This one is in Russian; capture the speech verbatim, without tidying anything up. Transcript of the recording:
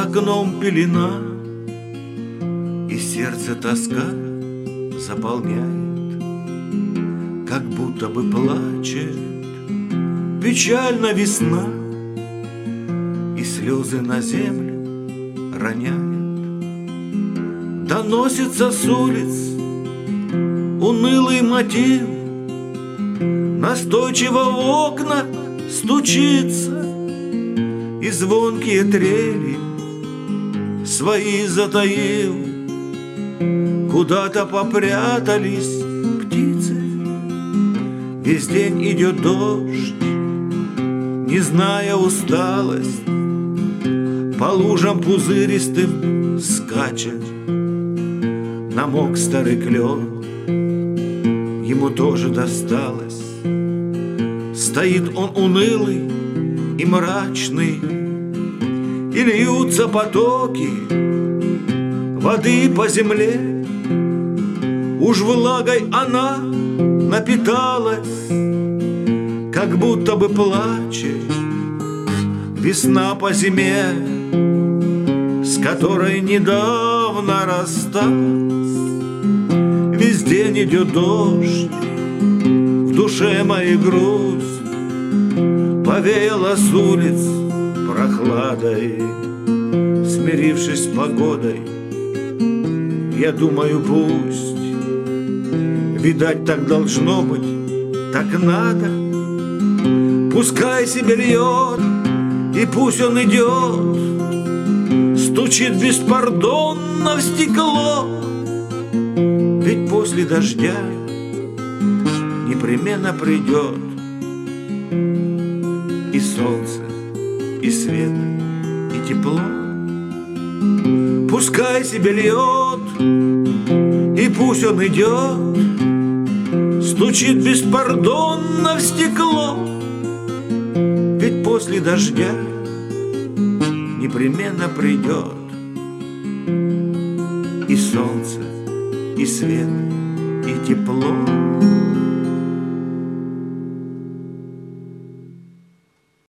окном пелена, и сердце тоска заполняет, как будто бы плачет печально весна, и слезы на землю роняет. Доносится с улиц унылый мотив, настойчиво в окна стучится, и звонкие трели свои затаил. Куда-то попрятались птицы, весь день идет дождь, не зная усталость, по лужам пузыристым скачет. Намок старый клен, ему тоже досталось. Стоит он унылый и мрачный, и льются потоки воды по земле. Уж влагой она напиталась, как будто бы плачет весна по зиме, с которой недавно рассталась. Весь день идет дождь, в душе моей грусть, повеяло с улиц прохладой. Смирившись с погодой, я думаю, пусть, видать, так должно быть, так надо. Пускай себе льет, и пусть он идет, стучит беспардонно в стекло. Ведь после дождя непременно придет и солнце, и свет, и тепло. Пускай себе льет, и пусть он идет, стучит беспардонно в стекло. Ведь после дождя непременно придет и солнце, и свет, и тепло.